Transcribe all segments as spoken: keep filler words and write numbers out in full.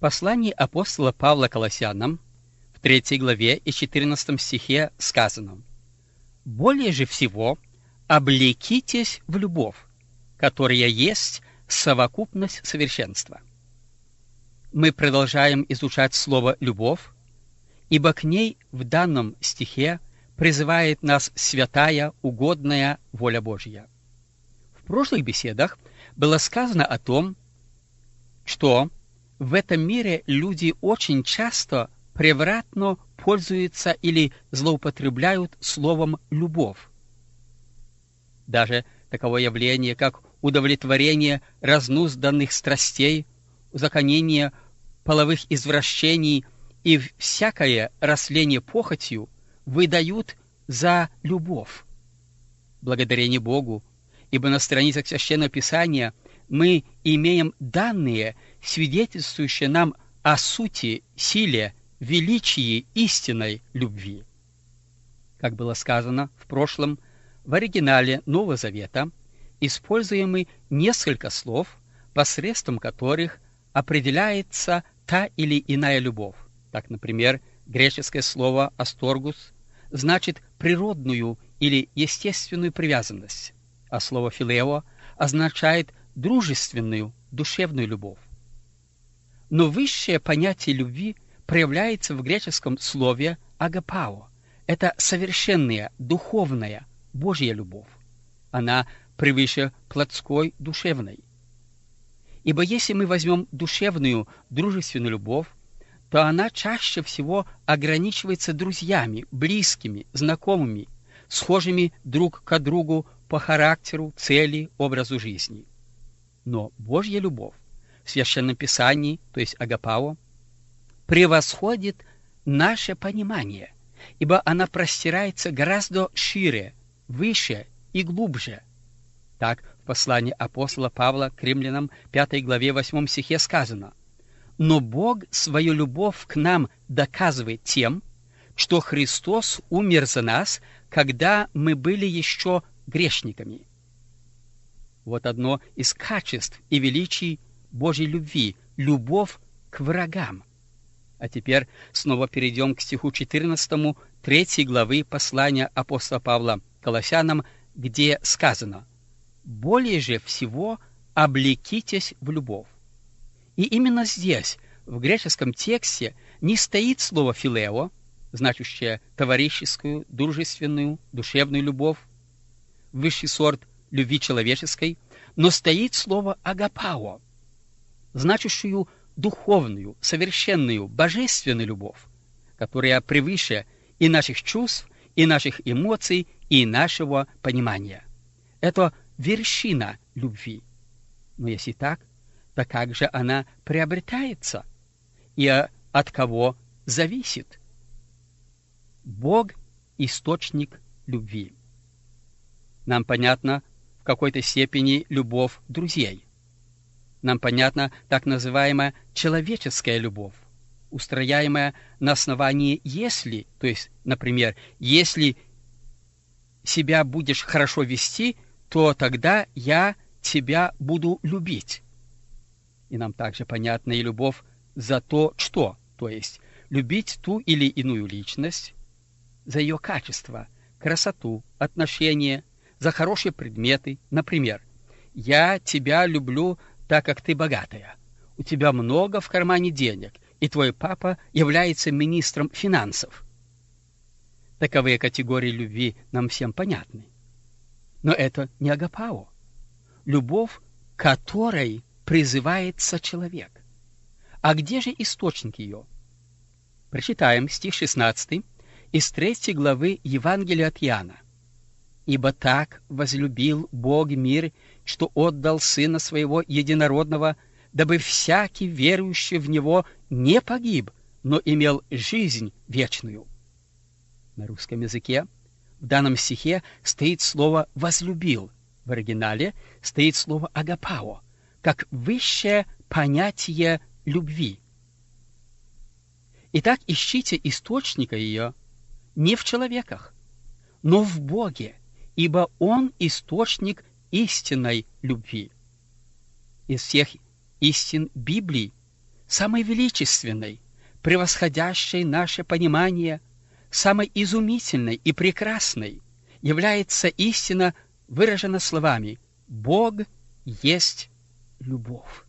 послании апостола Павла Колоссянам в третьей главе и четырнадцатом стихе сказано: «Более же всего облекитесь в любовь, которая есть совокупность совершенства». Мы продолжаем изучать слово «любовь», ибо к ней в данном стихе призывает нас святая, угодная воля Божья. В прошлых беседах было сказано о том, что в этом мире люди очень часто превратно пользуются или злоупотребляют словом «любовь». Даже таково явление, как удовлетворение разнузданных страстей, узаконение половых извращений и всякое росление похотью выдают за любовь. Благодарение Богу, ибо на страницах Священного Писания мы имеем данные, свидетельствующие нам о сути, силе, величии истинной любви. Как было сказано в прошлом, в оригинале Нового Завета используемы несколько слов, посредством которых определяется та или иная любовь. Так, например, греческое слово «асторгус» значит природную или естественную привязанность, а слово «филео» означает дружественную, душевную любовь. Но высшее понятие любви проявляется в греческом слове «агапао». Это совершенная, духовная, Божья любовь. Она превыше плотской, душевной. Ибо если мы возьмем душевную, дружественную любовь, то она чаще всего ограничивается друзьями, близкими, знакомыми, схожими друг к другу по характеру, цели, образу жизни. Но Божья любовь в Священном Писании, то есть агапао, превосходит наше понимание, ибо она простирается гораздо шире, выше и глубже. Так, в послании апостола Павла к римлянам пятой главе восьмом стихе сказано: «Но Бог свою любовь к нам доказывает тем, что Христос умер за нас, когда мы были еще грешниками». Вот одно из качеств и величий Божьей любви – любовь к врагам. А теперь снова перейдем к стиху четырнадцатому третьей главы послания апостола Павла Колоссянам, где сказано: «Более же всего облекитесь в любовь». И именно здесь, в греческом тексте, не стоит слово «филео», значащее товарищескую, дружественную, душевную любовь, высший сорт любви человеческой, но стоит слово «агапао», значащую духовную, совершенную, божественную любовь, которая превыше и наших чувств, и наших эмоций, и нашего понимания. Это вершина любви. Но если так, то как же она приобретается? И от кого зависит? Бог – источник любви. Нам понятна в какой-то степени любовь друзей. Нам понятна так называемая человеческая любовь, устрояемая на основании «если», то есть, например, «если себя будешь хорошо вести, то тогда я тебя буду любить». И нам также понятна и любовь за то, что, то есть любить ту или иную личность за ее качество, красоту, отношения, за хорошие предметы. Например, «Я тебя люблю, так как ты богатая, у тебя много в кармане денег, и твой папа является министром финансов». Таковые категории любви нам всем понятны. Но это не агапао, любовь, которой призывается человек. А где же источник ее? Прочитаем стих шестнадцатый из третьей главы Евангелия от Иоанна. «Ибо так возлюбил Бог мир, что отдал Сына Своего Единородного, дабы всякий верующий в Него не погиб, но имел жизнь вечную». На русском языке в данном стихе стоит слово «возлюбил», в оригинале стоит слово «агапао», как высшее понятие любви. Итак, ищите источника ее не в человеках, но в Боге, ибо Он источник истинной любви. Из всех истин Библии самой величественной, превосходящей наше понимание, самой изумительной и прекрасной является истина, выражена словами «Бог есть любовь».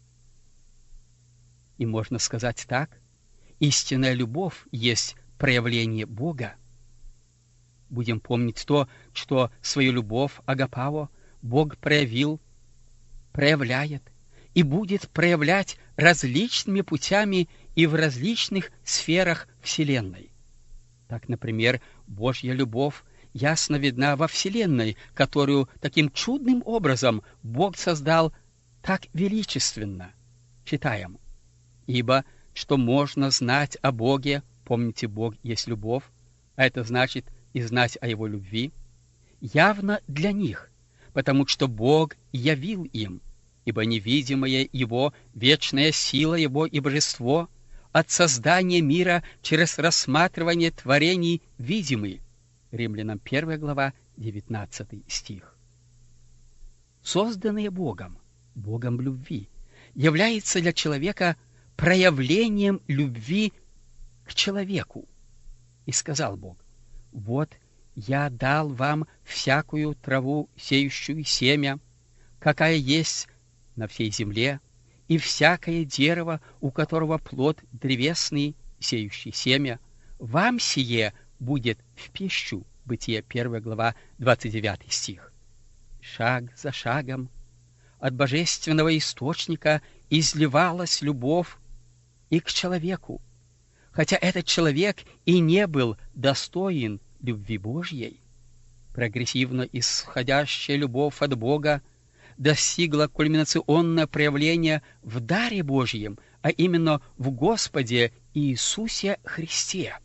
И можно сказать так: истинная любовь есть проявление Бога. Будем помнить то, что свою любовь агапаво Бог проявил, проявляет и будет проявлять различными путями и в различных сферах Вселенной. Так, например, Божья любовь ясно видна во Вселенной, которую таким чудным образом Бог создал так величественно. Читаем: «Ибо что можно знать о Боге, помните, Бог есть любовь, а это значит и знать о Его любви, явно для них, потому что Бог явил им, ибо невидимая Его, вечная сила Его и божество от создания мира через рассматривание творений видимы». Римлянам первая глава, девятнадцатый стих. Созданные Богом, Богом любви, является для человека проявлением любви к человеку. И сказал Бог: «Вот я дал вам всякую траву, сеющую семя, какая есть на всей земле, и всякое дерево, у которого плод древесный, сеющий семя, вам сие будет в пищу». Бытие первая глава, двадцать девятый стих. Шаг за шагом от божественного источника изливалась любовь и к человеку, хотя этот человек и не был достоин любви Божьей. Прогрессивно исходящая любовь от Бога достигла кульминационное проявление в даре Божьем, а именно в Господе Иисусе Христе.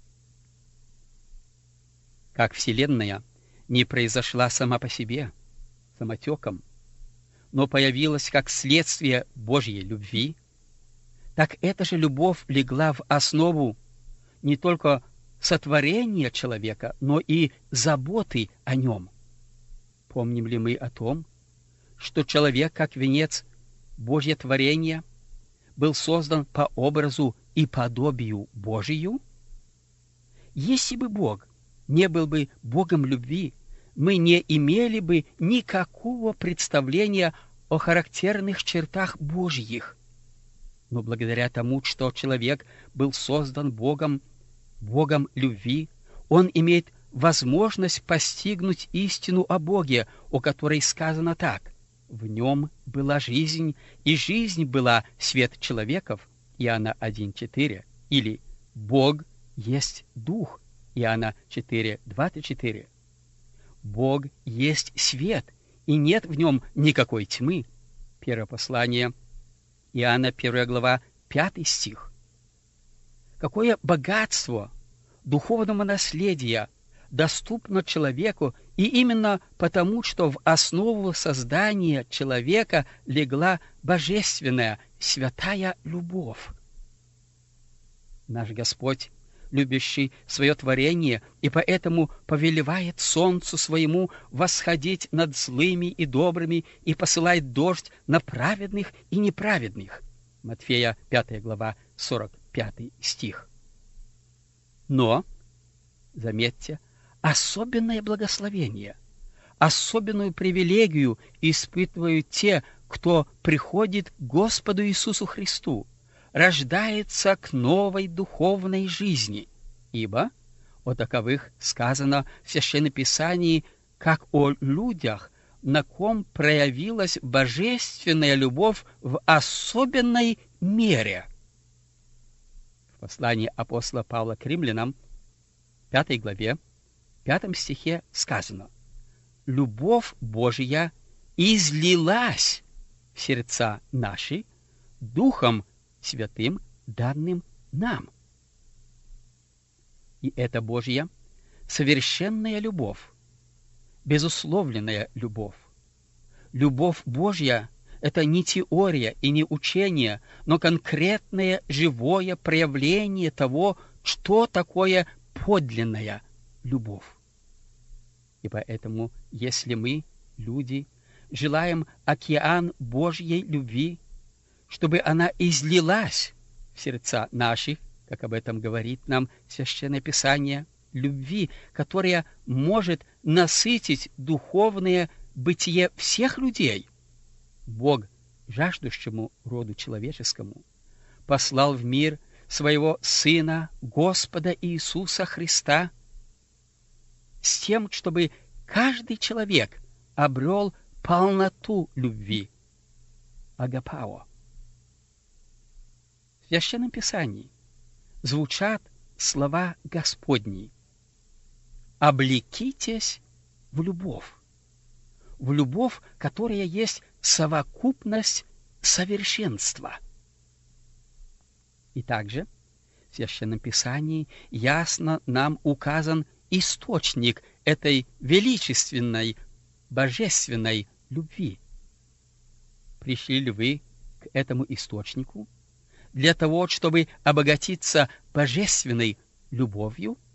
Как Вселенная не произошла сама по себе, самотеком, но появилась как следствие Божьей любви, так эта же любовь легла в основу не только сотворения человека, но и заботы о нем. Помним ли мы о том, что человек, как венец Божьего творения, был создан по образу и подобию Божию? Если бы Бог не был бы Богом любви, мы не имели бы никакого представления о характерных чертах Божьих. Но благодаря тому, что человек был создан Богом, Богом любви, он имеет возможность постигнуть истину о Боге, о которой сказано так: «В нем была жизнь, и жизнь была свет человеков» Иоанна один четыре, или «Бог есть Дух» Иоанна четыре двадцать четыре. Бог есть свет, и нет в нем никакой тьмы. Первое послание Иоанна, первая глава, пятый стих. Какое богатство духовного наследия доступно человеку, и именно потому, что в основу создания человека легла божественная, святая любовь. Наш Господь, любящий свое творение, и поэтому повелевает солнцу своему восходить над злыми и добрыми и посылает дождь на праведных и неправедных. Матфея пятая глава, сорок пятый стих. Но, заметьте, особенное благословение, особенную привилегию испытывают те, кто приходит к Господу Иисусу Христу, рождается к новой духовной жизни, ибо о таковых сказано в Священном Писании, как о людях, на ком проявилась божественная любовь в особенной мере. В послании апостола Павла к римлянам, пятой главе, пятом стихе сказано: «Любовь Божия излилась в сердца наши Духом Святым, данным нам». И это Божья совершенная любовь, безусловленная любовь. Любовь Божья — это не теория и не учение, но конкретное живое проявление того, что такое подлинная любовь. И поэтому, если мы, люди, желаем океан Божьей любви, чтобы она излилась в сердца наших, как об этом говорит нам Священное Писание, любви, которая может насытить духовное бытие всех людей. Бог, жаждущему роду человеческому, послал в мир своего Сына, Господа Иисуса Христа, с тем, чтобы каждый человек обрел полноту любви, агапао. В Священном Писании звучат слова Господни: «Облекитесь в любовь», в любовь, которая есть совокупность совершенства. И также в Священном Писании ясно нам указан источник этой величественной, божественной любви. Пришли ли вы к этому источнику для того, чтобы обогатиться божественной любовью?